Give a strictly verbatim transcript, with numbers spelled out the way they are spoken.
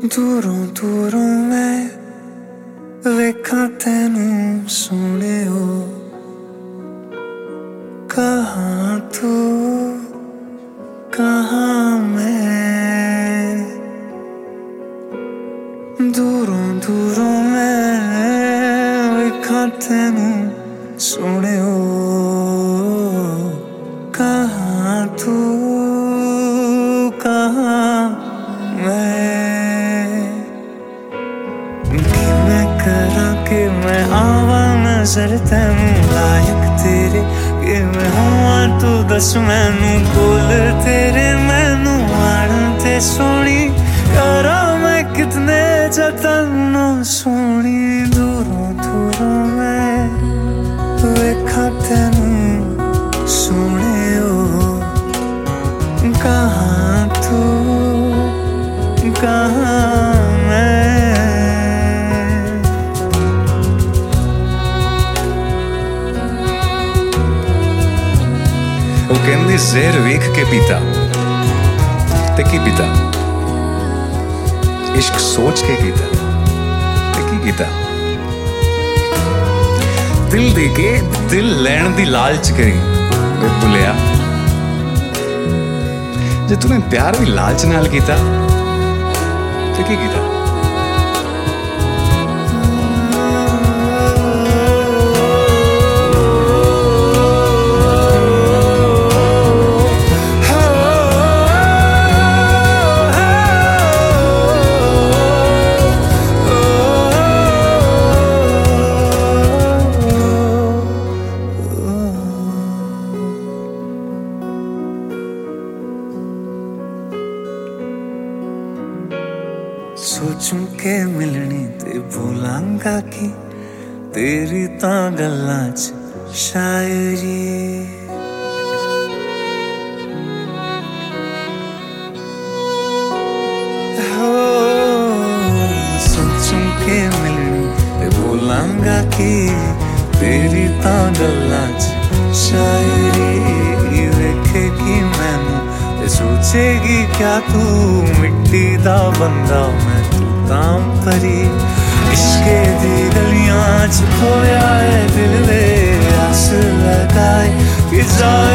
दूरों दूरों मैं वेखा तेनू सोने हो, कहाँ तू कहाँ मैं। दूरों दूरों मैं वेखा तेनू सोने हो, कहाँ तू कहाँ मैं। कि मैं करा के मैं आवा नजर तेनू लायक तेरे, कि मैं हुआ तू दस मैनू बोल तेरे मैनू आड़ ते सोनी करा मैं कितने जतन सोनी। दूरों दूरों मैं वेखा तेनू सोने हो, कहाँ तू कहाँ मैं। ਉਹ ਕਹਿੰਦੀ ਜ਼ਹਿਰ ਵੇਖ ਕੇ ਪੀਤਾ ਤੇ ਕੀ ਪੀਤਾ, ਇਸ਼ਕ ਸੋਚ ਕੇ ਕੀਤਾ ਤੇ ਕੀ ਕੀਤਾ। ਦਿਲ ਦੇ ਕੇ ਦਿਲ ਲੈਣ ਦੀ ਲਾਲਚ ਕਰੀ ਵੇ ਭੁੱਲਿਆ, ਜੇ ਤੂੰ ਪਿਆਰ ਵੀ ਲਾਲਚ ਨਾਲ ਕੀਤਾ ਤੇ ਕੀ ਕੀਤਾ। सोचूं के मिलनी ते भूलांगा कि तेरी तां गल्लां च शायरी। हो सोचूं के मिलनी ते भूलांगा कि तेरी तां गल्लां च शायरी। वेखेगी मैनू ते सोचेगी क्या तू मिट्टी दा बंदा मैं तू तां परी। इश्के दी गलियां च खोया है दिल दे आस लगाए कि जा